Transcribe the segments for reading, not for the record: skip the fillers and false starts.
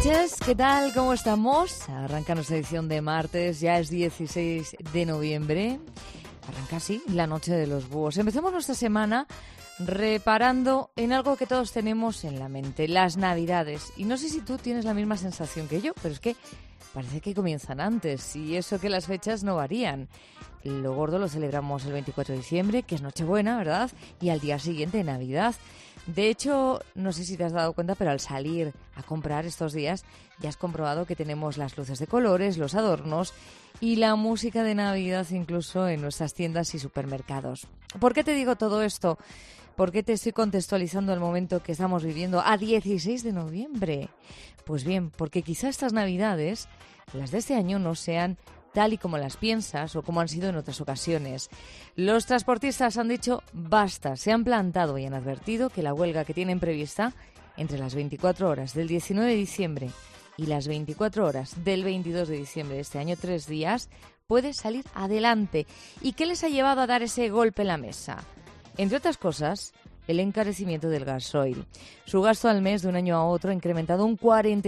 noches, ¿qué tal? ¿Cómo estamos? Arranca nuestra edición de martes, ya es 16 de noviembre. Arranca así la noche de los búhos. Empezamos nuestra semana reparando en algo que todos tenemos en la mente, las Navidades. Y no sé si tú tienes la misma sensación que yo, pero es que parece que comienzan antes y eso que las fechas no varían. Lo gordo lo celebramos el 24 de diciembre, que es Nochebuena, ¿verdad? Y al día siguiente, Navidad. De hecho, no sé si te has dado cuenta, pero al salir a comprar estos días ya has comprobado que tenemos las luces de colores, los adornos y la música de Navidad incluso en nuestras tiendas y supermercados. ¿Por qué te digo todo esto? ¿Por qué te estoy contextualizando el momento que estamos viviendo a 16 de noviembre? Pues bien, porque quizá estas Navidades, las de este año, no sean tal y como las piensas o como han sido en otras ocasiones. Los transportistas han dicho basta, se han plantado y han advertido que la huelga que tienen prevista entre las 24 horas del 19 de diciembre y las 24 horas del 22 de diciembre de este año, 3 días, puede salir adelante. ¿Y qué les ha llevado a dar ese golpe en la mesa? Entre otras cosas, el encarecimiento del gasoil. Su gasto al mes de un año a otro ha incrementado un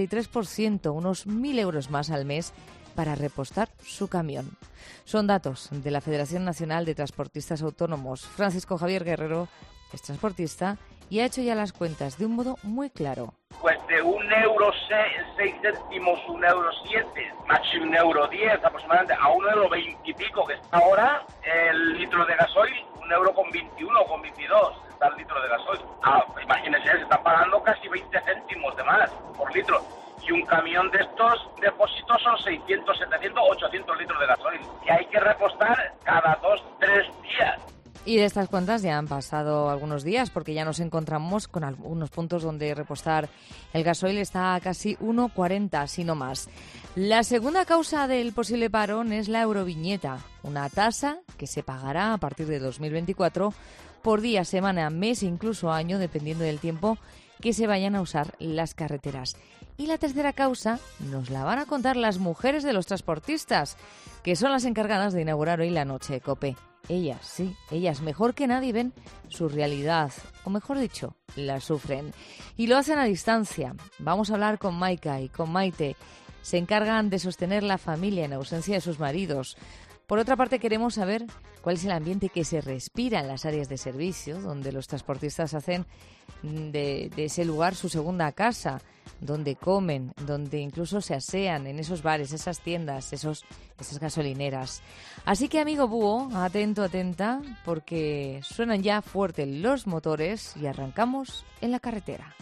43%, unos 1.000 euros más al mes, para repostar su camión. Son datos de la Federación Nacional de Transportistas Autónomos. Francisco Javier Guerrero es transportista y ha hecho ya las cuentas de un modo muy claro. Pues de 1,06 €, 1,07 €, más 1,10 € aproximadamente, a 1,20 € y pico que está ahora el litro de gasoil, 1,21 € con 22 está el litro de gasoil. Imagínense, se está pagando casi 20 céntimos de más por litro. Y un camión de estos depósitos son 600, 700, 800 litros de gasoil. Y hay que repostar cada 2-3 días. Y de estas cuentas ya han pasado algunos días porque ya nos encontramos con algunos puntos donde repostar el gasoil está a casi 1,40, si no más. La segunda causa del posible parón es la euroviñeta, una tasa que se pagará a partir de 2024 por día, semana, mes e incluso año, dependiendo del tiempo que se vayan a usar las carreteras. Y la tercera causa nos la van a contar las mujeres de los transportistas, que son las encargadas de inaugurar hoy la noche de COPE. Ellas, sí, ellas mejor que nadie ven su realidad, o mejor dicho, la sufren. Y lo hacen a distancia. Vamos a hablar con Maika y con Maite. Se encargan de sostener la familia en ausencia de sus maridos. Por otra parte, queremos saber cuál es el ambiente que se respira en las áreas de servicio, donde los transportistas hacen de ese lugar su segunda casa, donde comen, donde incluso se asean en esos bares, esas tiendas, esas gasolineras. Así que, amigo búho, atento, atenta, porque suenan ya fuerte los motores y arrancamos en la carretera.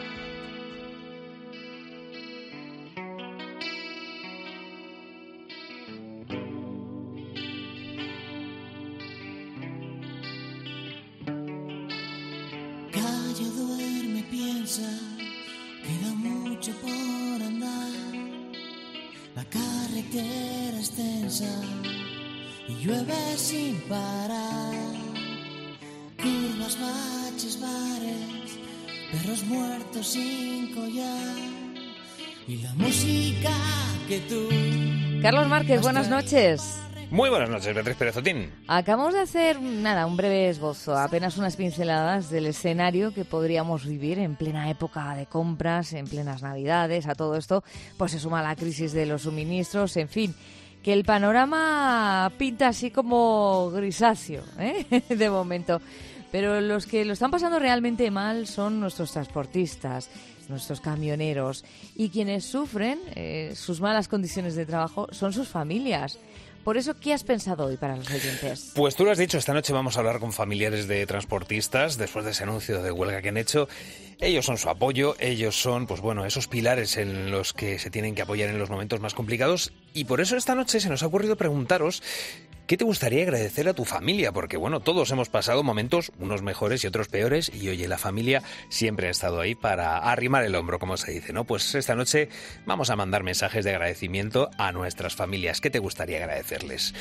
Queda mucho por andar, la carretera es tensa y llueve sin parar. Curvas, baches, bares, perros muertos sin collar y la música que tú... Carlos Márquez, buenas noches. Muy buenas noches, Beatriz Pérez Otín. Acabamos de hacer, un breve esbozo, apenas unas pinceladas del escenario que podríamos vivir en plena época de compras, en plenas Navidades. A todo esto pues se suma la crisis de los suministros, en fin, que el panorama pinta así como grisáceo, de momento. Pero los que lo están pasando realmente mal son nuestros transportistas, nuestros camioneros, y quienes sufren sus malas condiciones de trabajo son sus familias. Por eso, ¿qué has pensado hoy para los oyentes? Pues tú lo has dicho, esta noche vamos a hablar con familiares de transportistas después de ese anuncio de huelga que han hecho. Ellos son su apoyo, ellos son, esos pilares en los que se tienen que apoyar en los momentos más complicados. Y por eso esta noche se nos ha ocurrido preguntaros ¿qué te gustaría agradecer a tu familia? Porque, todos hemos pasado momentos, unos mejores y otros peores, y oye, la familia siempre ha estado ahí para arrimar el hombro, como se dice, ¿no? Pues esta noche vamos a mandar mensajes de agradecimiento a nuestras familias. ¿Qué te gustaría agradecerles?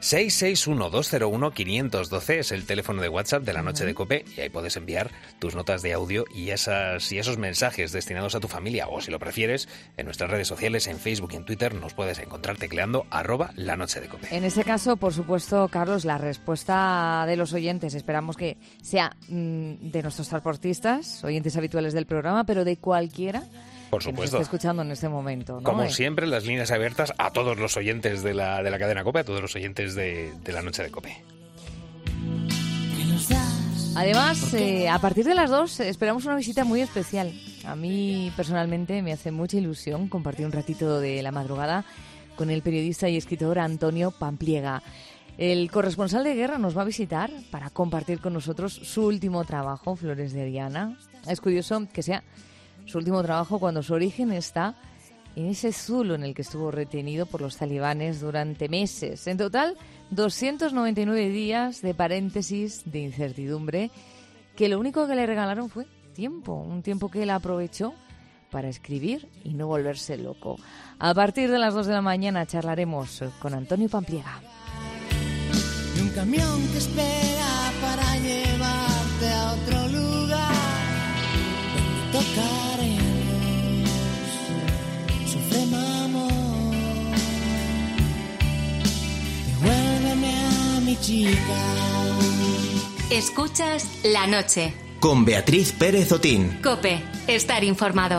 661-201-512 es el teléfono de WhatsApp de la Noche de COPE, y ahí puedes enviar tus notas de audio y esos mensajes destinados a tu familia, o si lo prefieres, en nuestras redes sociales, en Facebook y en Twitter, nos puedes encontrar tecleando @lanochedecope. En ese caso, por supuesto, Carlos, la respuesta de los oyentes esperamos que sea de nuestros transportistas, oyentes habituales del programa, pero de cualquiera Por que nos supuesto. está escuchando en este momento, ¿no? Como siempre, las líneas abiertas a todos los oyentes de la cadena COPE, a todos los oyentes de la noche de COPE. Además, a partir de las 2 esperamos una visita muy especial. A mí, personalmente, me hace mucha ilusión compartir un ratito de la madrugada con el periodista y escritor Antonio Pampliega. El corresponsal de guerra nos va a visitar para compartir con nosotros su último trabajo, Flores de Diana. Es curioso que sea su último trabajo cuando su origen está en ese zulo en el que estuvo retenido por los talibanes durante meses. En total, 299 días de paréntesis, de incertidumbre, que lo único que le regalaron fue tiempo, un tiempo que él aprovechó para escribir y no volverse loco. A partir de las 2 de la mañana charlaremos con Antonio Pampliega. Y un camión que espera para llevarte a otro lugar donde tocaremos Supremo amor. Devuélveme a mi chica. Escuchas La Noche con Beatriz Pérez Otín. COPE, estar informado.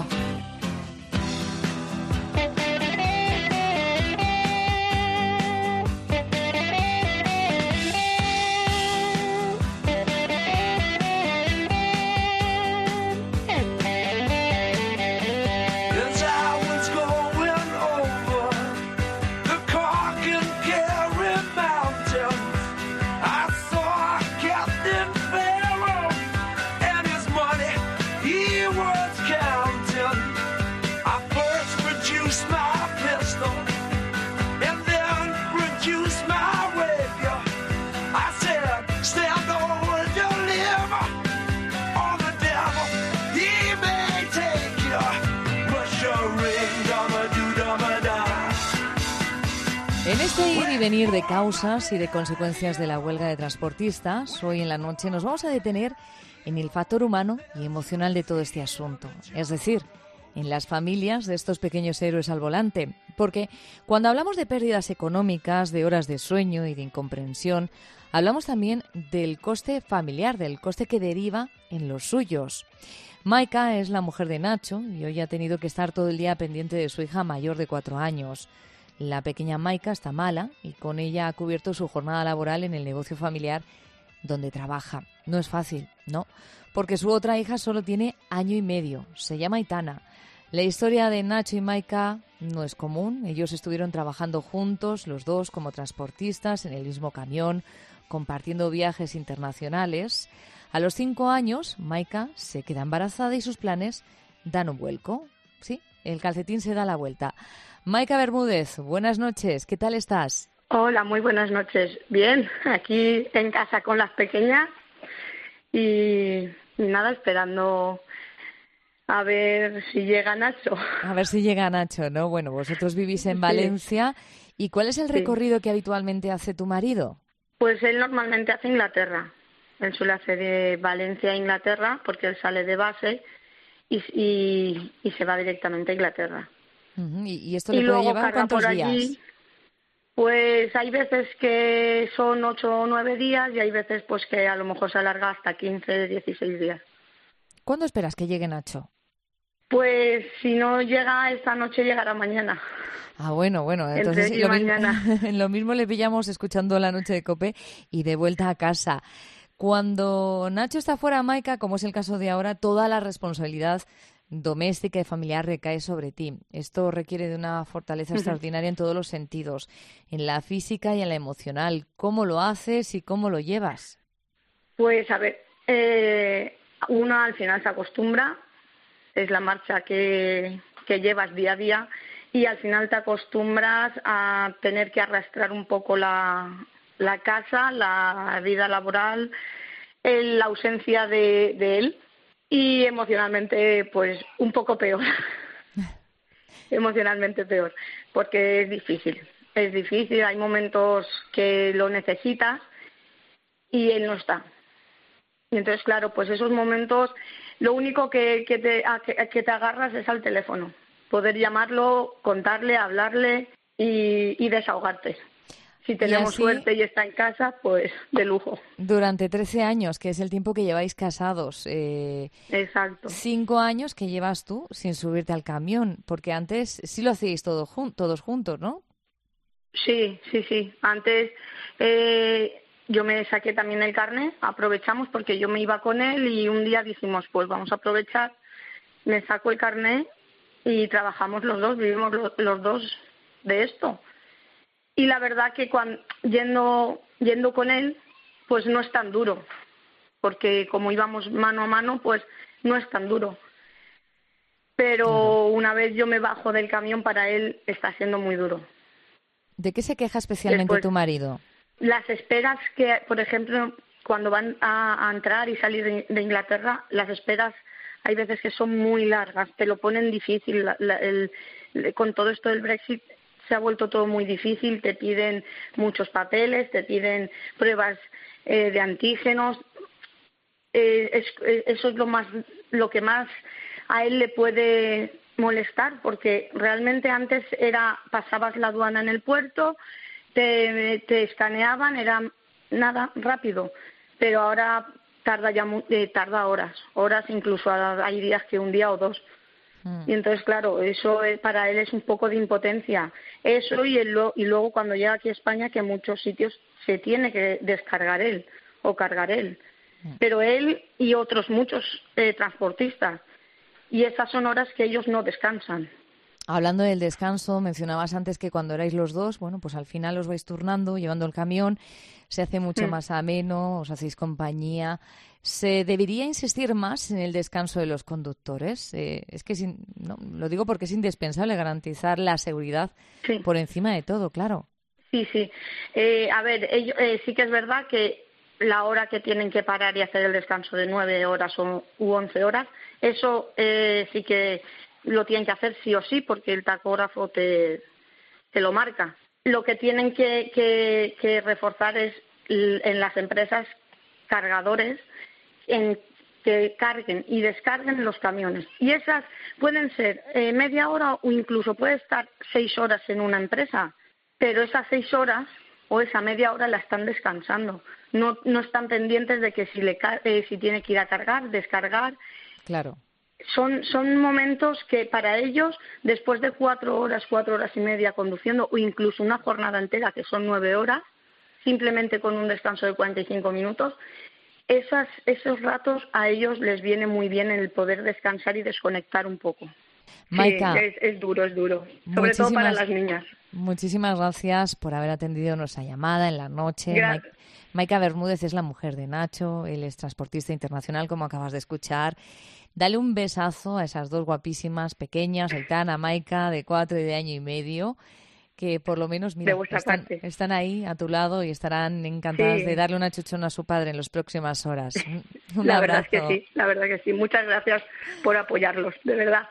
En este ir y venir de causas y de consecuencias de la huelga de transportistas, hoy en la noche nos vamos a detener en el factor humano y emocional de todo este asunto. Es decir, en las familias de estos pequeños héroes al volante. Porque cuando hablamos de pérdidas económicas, de horas de sueño y de incomprensión, hablamos también del coste familiar, del coste que deriva en los suyos. Maika es la mujer de Nacho y hoy ha tenido que estar todo el día pendiente de su hija mayor de 4 años. La pequeña Maika está mala y con ella ha cubierto su jornada laboral en el negocio familiar donde trabaja. No es fácil, ¿no? Porque su otra hija solo tiene 1 año y medio. Se llama Aitana. La historia de Nacho y Maika no es común. Ellos estuvieron trabajando juntos, los dos como transportistas, en el mismo camión, compartiendo viajes internacionales. A los 5 años, Maika se queda embarazada y sus planes dan un vuelco. Sí, el calcetín se da la vuelta. Maika Bermúdez, buenas noches, ¿qué tal estás? Hola, muy buenas noches. Bien, aquí en casa con las pequeñas y nada, esperando a ver si llega Nacho. A ver si llega Nacho, ¿no? Bueno, vosotros vivís en Valencia. ¿Y cuál es el recorrido que habitualmente hace tu marido? Pues él normalmente hace Inglaterra. Él suele hacer de Valencia a Inglaterra porque él sale de base y se va directamente a Inglaterra. ¿Y esto le puede llevar cuántos días? Allí, pues hay veces que son 8 o 9 días y hay veces pues que a lo mejor se alarga hasta 15, 16 días. ¿Cuándo esperas que llegue Nacho? Pues si no llega esta noche, llegará mañana. Ah, bueno, entonces mañana. Lo mismo le pillamos escuchando La Noche de COPE y de vuelta a casa. Cuando Nacho está fuera, Maika, como es el caso de ahora, toda la responsabilidad doméstica y familiar recae sobre ti. Esto requiere de una fortaleza extraordinaria en todos los sentidos, en la física y en la emocional. ¿Cómo lo haces y cómo lo llevas? Pues a ver, uno al final se acostumbra, es la marcha que llevas día a día y al final te acostumbras a tener que arrastrar un poco la casa, la vida laboral, la ausencia de él. Y emocionalmente, pues, un poco peor. Emocionalmente peor, porque es difícil, hay momentos que lo necesitas y él no está. Y entonces, claro, pues esos momentos, lo único que te agarras es al teléfono, poder llamarlo, contarle, hablarle y desahogarte. Si tenemos así, suerte y está en casa, pues de lujo. durante 13 años, que es el tiempo que lleváis casados, Exacto. 5 años que llevas tú sin subirte al camión, porque antes sí lo hacíais todos juntos, ¿no? Sí. Antes yo me saqué también el carnet, aprovechamos porque yo me iba con él y un día dijimos, pues vamos a aprovechar, me saco el carnet y trabajamos los dos, vivimos los dos de esto. Y la verdad que cuando yendo con él, pues no es tan duro, porque como íbamos mano a mano, pues no es tan duro. Pero una vez yo me bajo del camión, para él está siendo muy duro. ¿De qué se queja especialmente Después, tu marido? las esperas que, por ejemplo, cuando van a entrar y salir de Inglaterra, las esperas hay veces que son muy largas, te lo ponen difícil. Con todo esto del Brexit se ha vuelto todo muy difícil, te piden muchos papeles, te piden pruebas de antígenos. Eso es lo que más a él le puede molestar, porque realmente antes pasabas la aduana en el puerto, te escaneaban, era nada, rápido, pero ahora tarda horas incluso, hay días que un día o dos. Y entonces, claro, eso para él es un poco de impotencia. Eso y luego cuando llega aquí a España, que en muchos sitios se tiene que descargar él o cargar él. Pero él y otros muchos transportistas. Y esas son horas que ellos no descansan. Hablando del descanso, mencionabas antes que cuando erais los dos, bueno, pues al final os vais turnando, llevando el camión, se hace mucho más ameno, os hacéis compañía. ¿Se debería insistir más en el descanso de los conductores? Es que lo digo porque es indispensable garantizar la seguridad por encima de todo, claro. Sí. A ver, sí que es verdad que la hora que tienen que parar y hacer el descanso de 9 horas u 11 horas, eso sí que lo tienen que hacer sí o sí, porque el tacógrafo te lo marca. Lo que tienen que reforzar es en las empresas cargadores, en que carguen y descarguen los camiones. Y esas pueden ser media hora o incluso puede estar 6 horas en una empresa, pero esas 6 horas o esa media hora la están descansando. No están pendientes de que si tiene que ir a cargar, descargar. Claro. Son momentos que para ellos, después de 4 horas y media conduciendo, o incluso una jornada entera, que son 9 horas, simplemente con un descanso de 45 minutos, esos ratos a ellos les viene muy bien el poder descansar y desconectar un poco. Maika, sí, es duro, sobre todo para las niñas. Muchísimas gracias por haber atendido nuestra llamada en la noche. Maika Bermúdez es la mujer de Nacho, él es transportista internacional, como acabas de escuchar. Dale un besazo a esas dos guapísimas pequeñas, Aitana, Maika, de 4 y de año y medio, que por lo menos, mira, están ahí a tu lado y estarán encantadas de darle una chuchona a su padre en las próximas horas. Un la abrazo. La verdad que sí. Muchas gracias por apoyarlos, de verdad.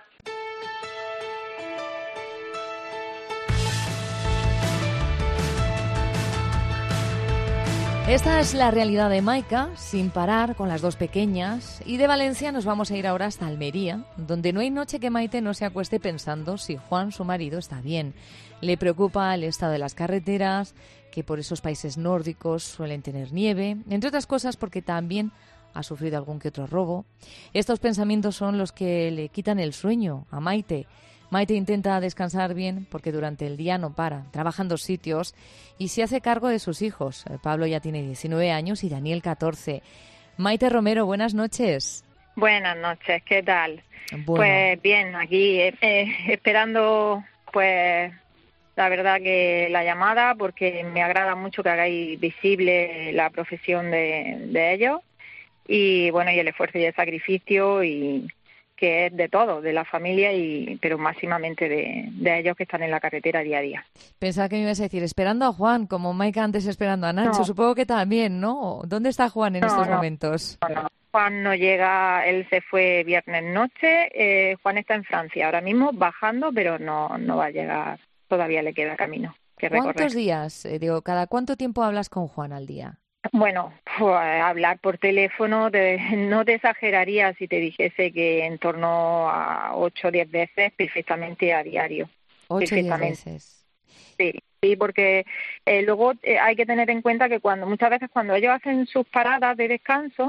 Esta es la realidad de Maika, sin parar, con las dos pequeñas. Y de Valencia nos vamos a ir ahora hasta Almería, donde no hay noche que Maite no se acueste pensando si Juan, su marido, está bien. Le preocupa el estado de las carreteras, que por esos países nórdicos suelen tener nieve, entre otras cosas porque también ha sufrido algún que otro robo. Estos pensamientos son los que le quitan el sueño a Maite. Maite intenta descansar bien porque durante el día no para, trabaja en 2 sitios y se hace cargo de sus hijos. Pablo ya tiene 19 años y Daniel 14. Maite Romero, buenas noches. Buenas noches, ¿qué tal? Bueno. Pues bien, aquí esperando, pues la verdad que la llamada, porque me agrada mucho que hagáis visible la profesión de ellos y bueno, y el esfuerzo y el sacrificio y que es de todo, de la familia, pero máximamente de ellos que están en la carretera día a día. Pensaba que me ibas a decir, esperando a Juan, como Maika antes esperando a Nacho. No. Supongo que también, ¿no? ¿Dónde está Juan en estos momentos? No. Juan no llega, él se fue viernes noche, Juan está en Francia ahora mismo bajando, pero no va a llegar, todavía le queda camino que recorrer. ¿Cuántos días? ¿Cada cuánto tiempo hablas con Juan al día? Bueno, pues, hablar por teléfono, no te exageraría si te dijese que en torno a 8 o 10 veces perfectamente a diario. 8 o 10 veces. Sí, Sí, porque luego hay que tener en cuenta que muchas veces cuando ellos hacen sus paradas de descanso,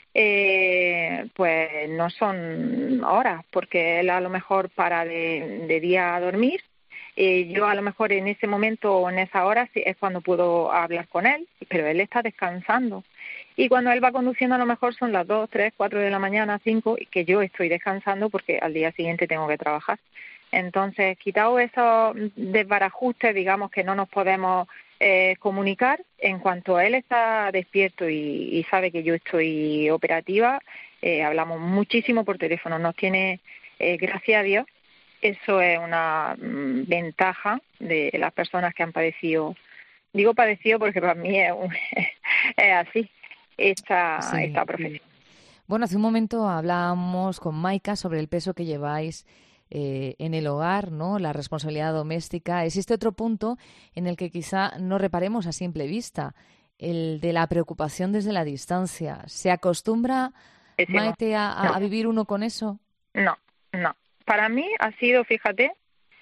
pues no son horas, porque él a lo mejor para de día a dormir. Yo a lo mejor en ese momento o en esa hora sí es cuando puedo hablar con él, pero él está descansando. Y cuando él va conduciendo a lo mejor son las 2, 3, 4 de la mañana, 5, y que yo estoy descansando porque al día siguiente tengo que trabajar. Entonces, quitado esos desbarajustes, digamos que no nos podemos comunicar, en cuanto él está despierto y sabe que yo estoy operativa, hablamos muchísimo por teléfono. Nos tiene, gracias a Dios, eso es una ventaja de las personas que han padecido. Digo padecido porque para mí es así esta profesión. Bueno, hace un momento hablábamos con Maika sobre el peso que lleváis en el hogar, ¿no? La responsabilidad doméstica. Existe otro punto en el que quizá no reparemos a simple vista, el de la preocupación desde la distancia. ¿Se acostumbra, Maite, a vivir uno con eso? No. Para mí ha sido, fíjate,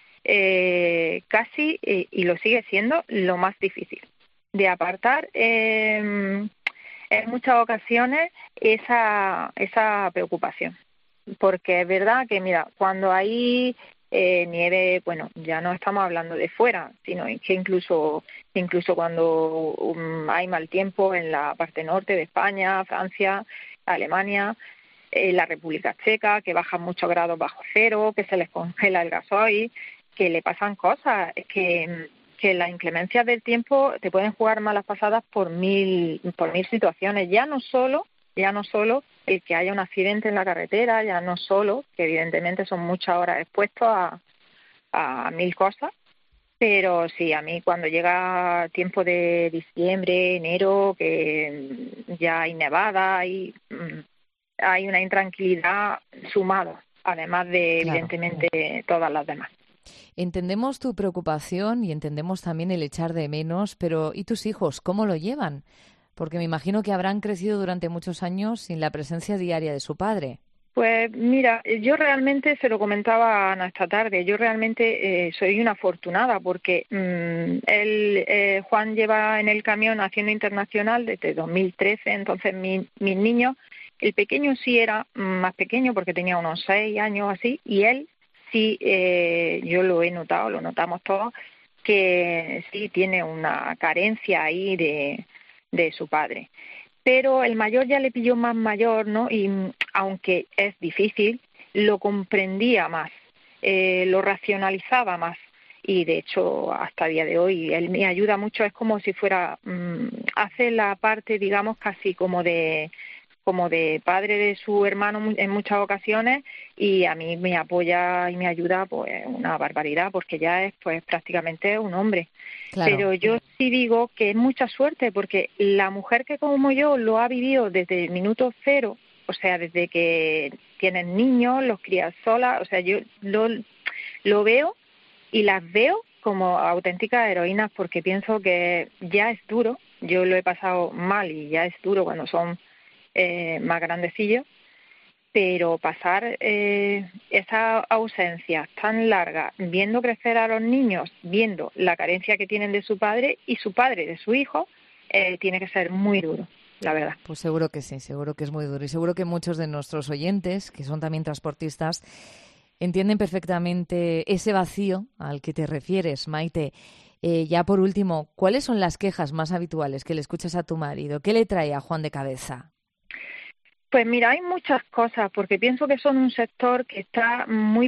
casi, y lo sigue siendo, lo más difícil de apartar en muchas ocasiones esa preocupación. Porque es verdad que, mira, cuando hay nieve, bueno, ya no estamos hablando de fuera, sino que incluso cuando hay mal tiempo en la parte norte de España, Francia, Alemania, la República Checa, que bajan muchos grados bajo cero, que se les congela el gasoil, que le pasan cosas, que las inclemencias del tiempo te pueden jugar malas pasadas por mil situaciones, ya no solo el que haya un accidente en la carretera, ya no solo, que evidentemente son muchas horas expuestos a mil cosas, pero sí, a mí cuando llega tiempo de diciembre, enero, que ya hay nevada, hay una intranquilidad sumada, además de, claro, evidentemente, todas las demás. Entendemos tu preocupación y entendemos también el echar de menos, pero ¿y tus hijos cómo lo llevan? Porque me imagino que habrán crecido durante muchos años sin la presencia diaria de su padre. Pues mira, yo realmente, se lo comentaba a Ana esta tarde, yo realmente soy una afortunada porque Juan lleva en el camión haciendo internacional desde 2013, entonces mis niños, el pequeño sí era más pequeño porque tenía unos 6 años así, y él sí, yo lo he notado, lo notamos todos, que sí tiene una carencia ahí de su padre. Pero el mayor ya le pilló más mayor, ¿no? Y aunque es difícil, lo comprendía más, lo racionalizaba más. Y de hecho, hasta el día de hoy, él me ayuda mucho, es como si fuera, hace la parte, digamos, casi como de padre de su hermano en muchas ocasiones, y a mí me apoya y me ayuda pues una barbaridad, porque ya es pues prácticamente un hombre. Claro. Pero yo sí digo que es mucha suerte, porque la mujer que como yo lo ha vivido desde el minuto cero, o sea, desde que tienen niños, los crías sola, o sea, yo lo veo y las veo como auténticas heroínas, porque pienso que ya es duro, yo lo he pasado mal y ya es duro cuando son más grandecillos, pero pasar esa ausencia tan larga, viendo crecer a los niños, viendo la carencia que tienen de su padre y su padre de su hijo, tiene que ser muy duro, la verdad. Pues seguro que sí, seguro que es muy duro, y seguro que muchos de nuestros oyentes, que son también transportistas, entienden perfectamente ese vacío al que te refieres, Maite. Ya por último, ¿cuáles son las quejas más habituales que le escuchas a tu marido? ¿Qué le trae a Juan de cabeza? Pues mira, hay muchas cosas, porque pienso que son un sector que está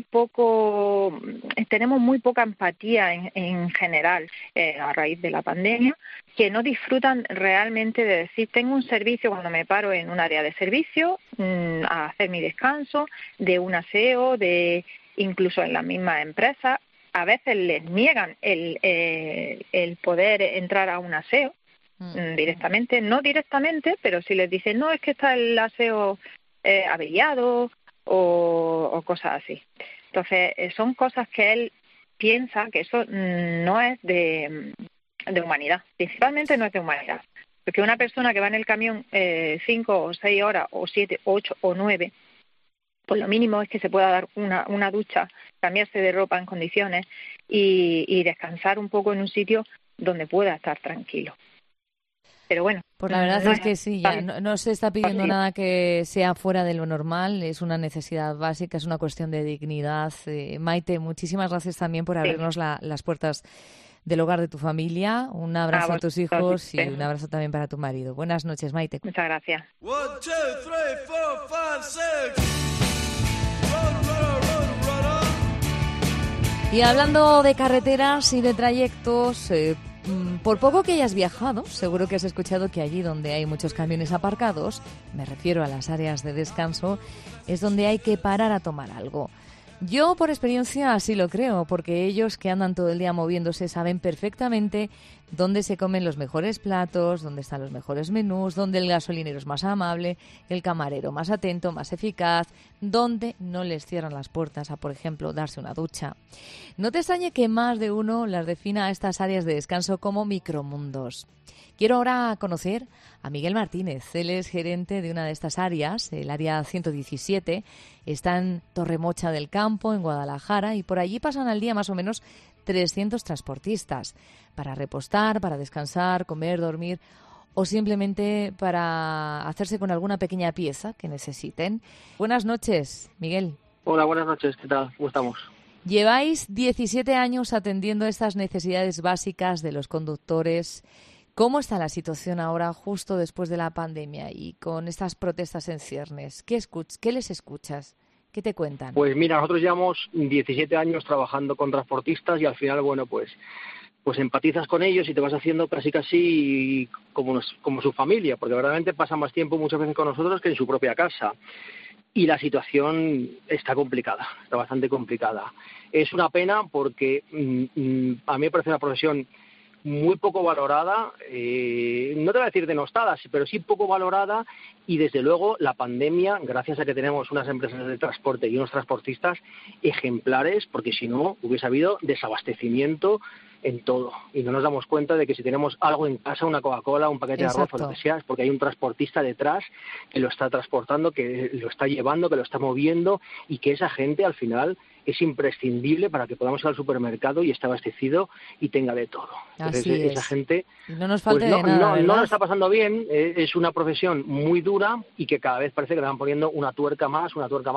tenemos muy poca empatía en general a raíz de la pandemia, que no disfrutan realmente de decir, tengo un servicio cuando me paro en un área de servicio, a hacer mi descanso, de un aseo, incluso en las mismas empresas. A veces les niegan el poder entrar a un aseo directamente, no directamente, pero si les dicen, no, es que está el aseo averiado o cosas así. Entonces, son cosas que él piensa que eso no es de humanidad, principalmente no es de humanidad. Porque una persona que va en el camión 5 o 6 horas, o 7, 8 o 9, pues lo mínimo es que se pueda dar una ducha, cambiarse de ropa en condiciones y descansar un poco en un sitio donde pueda estar tranquilo. Pero bueno. Pues la verdad es que sí, ya no se está pidiendo nada que sea fuera de lo normal, es una necesidad básica, es una cuestión de dignidad. Maite, muchísimas gracias también por abrirnos las puertas del hogar de tu familia. Un abrazo a tus hijos y un abrazo también para tu marido. Buenas noches, Maite. Muchas gracias. 1, 2, 3, 4, 5, 6. Y hablando de carreteras y de trayectos, por poco que hayas viajado, seguro que has escuchado que allí donde hay muchos camiones aparcados, me refiero a las áreas de descanso, es donde hay que parar a tomar algo. Yo, por experiencia, así lo creo, porque ellos que andan todo el día moviéndose saben perfectamente dónde se comen los mejores platos, dónde están los mejores menús, dónde el gasolinero es más amable, el camarero más atento, más eficaz, dónde no les cierran las puertas a, por ejemplo, darse una ducha. No te extrañe que más de uno las defina a estas áreas de descanso como micromundos. Quiero ahora conocer a Miguel Martínez. Él es gerente de una de estas áreas, el área 117. Está en Torremocha del Campo, en Guadalajara, y por allí pasan al día más o menos 300 transportistas para repostar, para descansar, comer, dormir o simplemente para hacerse con alguna pequeña pieza que necesiten. Buenas noches, Miguel. Hola, buenas noches. ¿Qué tal? ¿Cómo estamos? Lleváis 17 años atendiendo estas necesidades básicas de los conductores. ¿Cómo está la situación ahora, justo después de la pandemia y con estas protestas en ciernes? ¿Qué les escuchas? ¿Qué te cuentan? Pues mira, nosotros llevamos 17 años trabajando con transportistas y al final, bueno, pues empatizas con ellos y te vas haciendo casi como su familia, porque verdaderamente pasan más tiempo muchas veces con nosotros que en su propia casa. Y la situación está complicada, está bastante complicada. Es una pena porque a mí me parece una profesión muy poco valorada, no te voy a decir denostada, pero sí poco valorada, y desde luego la pandemia, gracias a que tenemos unas empresas de transporte y unos transportistas ejemplares, porque si no hubiese habido desabastecimiento en todo, y no nos damos cuenta de que si tenemos algo en casa, una Coca-Cola, un paquete de arroz o lo que sea, es porque hay un transportista detrás que lo está transportando, que lo está llevando, que lo está moviendo, y que esa gente al final es imprescindible para que podamos ir al supermercado y esté abastecido y tenga de todo. Entonces, esa gente no nos falte pues de nada, no lo está pasando bien, es una profesión muy dura y que cada vez parece que le van poniendo una tuerca más.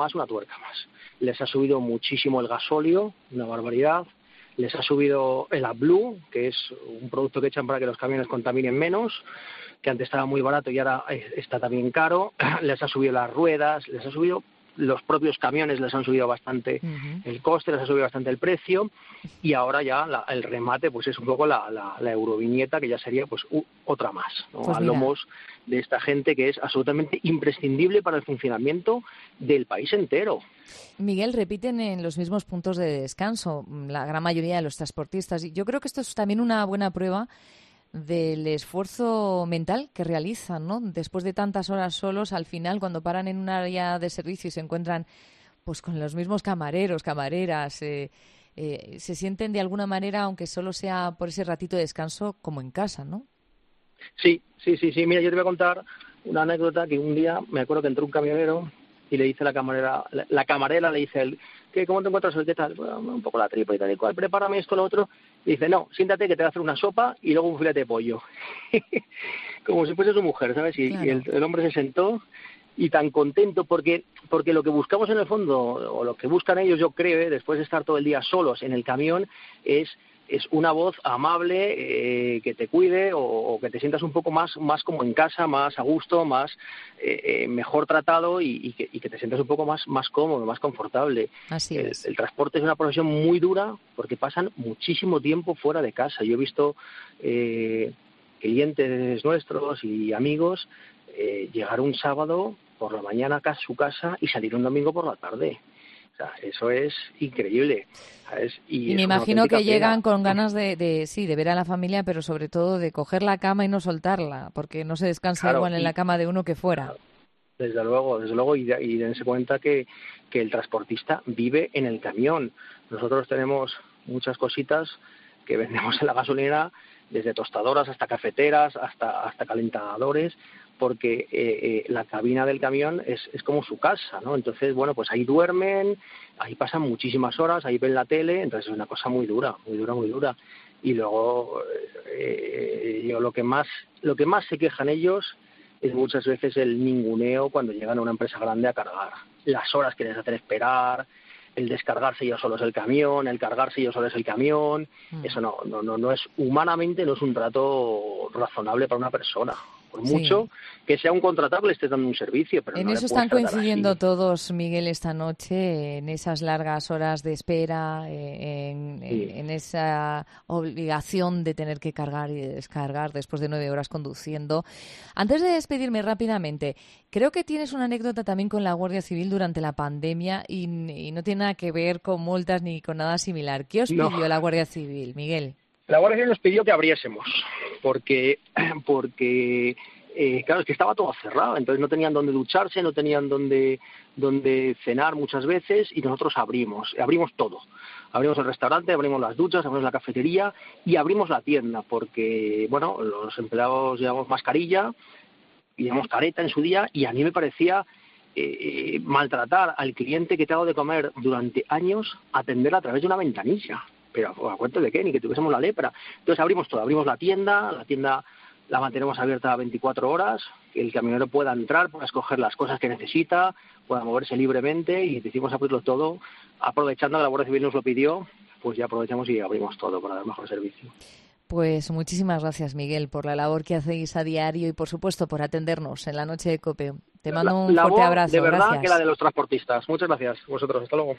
Les ha subido muchísimo el gasóleo, una barbaridad. Les ha subido el AdBlue, que es un producto que echan para que los camiones contaminen menos, que antes estaba muy barato y ahora está también caro. Les ha subido las ruedas, les ha subido los propios camiones, les han subido bastante el coste, les ha subido bastante el precio, y ahora ya el remate pues es un poco la euroviñeta, que ya sería pues otra más, ¿no? Pues a lomos de esta gente que es absolutamente imprescindible para el funcionamiento del país entero. Miguel, repiten en los mismos puntos de descanso la gran mayoría de los transportistas, y yo creo que esto es también una buena prueba del esfuerzo mental que realizan, ¿no? Después de tantas horas solos, al final, cuando paran en un área de servicio y se encuentran pues con los mismos camareros, camareras, se sienten de alguna manera, aunque solo sea por ese ratito de descanso, como en casa, ¿no? Sí. Mira, yo te voy a contar una anécdota que un día me acuerdo que entró un camionero y le dice la camarera le dice él, ¿cómo te encuentras hoy? ¿Qué tal? Bueno, un poco la tripa y tal y cual, prepárame esto, lo otro. Y dice, no, siéntate que te voy a hacer una sopa y luego un filete de pollo. Como si fuese su mujer, ¿sabes? Y, claro. y el hombre se sentó y tan contento porque lo que buscamos en el fondo, o lo que buscan ellos, yo creo, después de estar todo el día solos en el camión, es una voz amable, que te cuide o que te sientas un poco más como en casa, más a gusto, más mejor tratado y que te sientas un poco más cómodo, más confortable. Así es. El transporte es una profesión muy dura porque pasan muchísimo tiempo fuera de casa. Yo he visto clientes nuestros y amigos llegar un sábado por la mañana a su casa y salir un domingo por la tarde. O sea, eso es increíble, ¿sabes? Y me imagino que llegan con ganas de ver a la familia, pero sobre todo de coger la cama y no soltarla, porque no se descansa igual en la cama de uno que fuera. Desde luego, y dense cuenta que el transportista vive en el camión. Nosotros tenemos muchas cositas que vendemos en la gasolinera, desde tostadoras hasta cafeteras, hasta calentadores, porque la cabina del camión es como su casa, ¿no? Entonces, bueno, pues ahí duermen, ahí pasan muchísimas horas, ahí ven la tele, entonces es una cosa muy dura. Y luego, lo que más se quejan ellos es muchas veces el ninguneo cuando llegan a una empresa grande a cargar. Las horas que les hacen esperar, el descargarse ellos solos el camión, el cargarse ellos solos el camión, eso no es, humanamente no es un trato razonable para una persona. Por mucho que sea un contratado, le estés dando un servicio. Pero en no eso están coincidiendo todos, Miguel, esta noche, en esas largas horas de espera, en esa obligación de tener que cargar y descargar después de 9 horas conduciendo. Antes de despedirme rápidamente, creo que tienes una anécdota también con la Guardia Civil durante la pandemia y no tiene nada que ver con multas ni con nada similar. ¿Qué os pidió la Guardia Civil, Miguel? La Guardia Civil nos pidió que abriésemos, porque claro, es que estaba todo cerrado, entonces no tenían dónde ducharse, no tenían dónde cenar muchas veces, y nosotros abrimos todo. Abrimos el restaurante, abrimos las duchas, abrimos la cafetería y abrimos la tienda, porque, bueno, los empleados llevamos mascarilla, llevamos careta en su día, y a mí me parecía maltratar al cliente que te hago de comer durante años, atenderla a través de una ventanilla. Pero ¿a cuento de qué? Ni que tuviésemos la lepra. Entonces abrimos todo, abrimos la tienda la mantenemos abierta 24 horas, que el camionero pueda entrar, pueda escoger las cosas que necesita, pueda moverse libremente, y decidimos abrirlo todo, aprovechando que la Guardia Civil nos lo pidió, pues ya aprovechamos y abrimos todo para dar mejor servicio. Pues muchísimas gracias, Miguel, por la labor que hacéis a diario y, por supuesto, por atendernos en la noche de COPE. Te mando un fuerte abrazo. De verdad, gracias. Que la de los transportistas. Muchas gracias. Vosotros, hasta luego.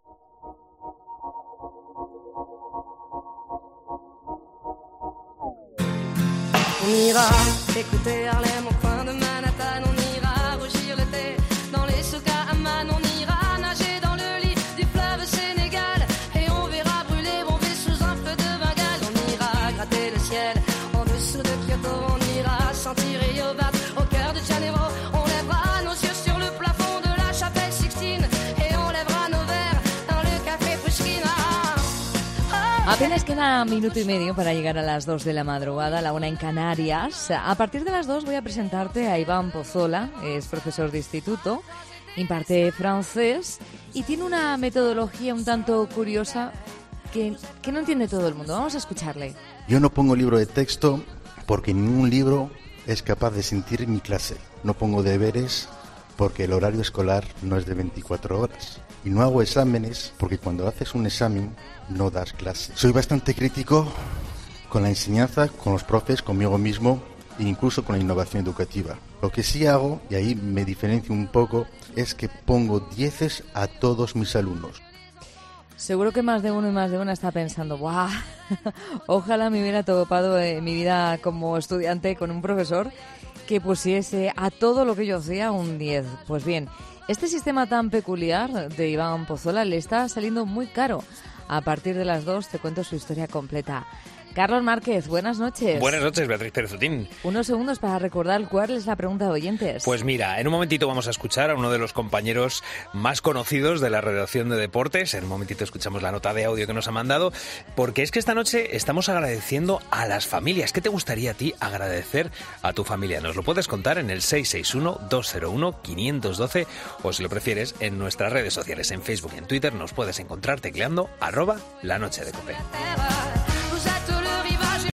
On ira écouter Harlem au coin de Manhattan, on ira rougir l'été dans les souks à Amman, on ira nager dans le lit du fleuve Sénégal et on verra brûler bomber sous un feu de Bengale. On ira gratter le ciel en dessous de Kyoto, on ira sentir Yobat au cœur de Janeiro, on lèvera nos yeux sur le plafond de la chapelle Sixtine et on lèvera nos verres dans le café Pushkin. Apenas queda minuto y medio para llegar a las 2 de la madrugada, la 1 en Canarias. A partir de las 2 voy a presentarte a Iván Pozola, es profesor de instituto, imparte francés y tiene una metodología un tanto curiosa que no entiende todo el mundo. Vamos a escucharle. Yo no pongo libro de texto porque ningún libro es capaz de sentir mi clase. No pongo deberes porque el horario escolar no es de 24 horas. Y no hago exámenes porque cuando haces un examen no das clase. Soy bastante crítico con la enseñanza, con los profes, conmigo mismo e incluso con la innovación educativa. Lo que sí hago, y ahí me diferencio un poco, es que pongo 10 a todos mis alumnos. Seguro que más de uno y más de una está pensando, ¡buah! Ojalá me hubiera topado en mi vida como estudiante con un profesor que pusiese a todo lo que yo hacía un 10. Pues bien, este sistema tan peculiar de Iván Pozola le está saliendo muy caro. A partir de las 2 te cuento su historia completa. Carlos Márquez, buenas noches. Buenas noches, Beatriz Pérez Otín. Unos segundos para recordar cuál es la pregunta de oyentes. Pues mira, en un momentito vamos a escuchar a uno de los compañeros más conocidos de la redacción de deportes. En un momentito escuchamos la nota de audio que nos ha mandado, porque es que esta noche estamos agradeciendo a las familias. ¿Qué te gustaría a ti agradecer a tu familia? Nos lo puedes contar en el 661-201-512 o, si lo prefieres, en nuestras redes sociales, en Facebook y en Twitter nos puedes encontrar tecleando @lanochedecope.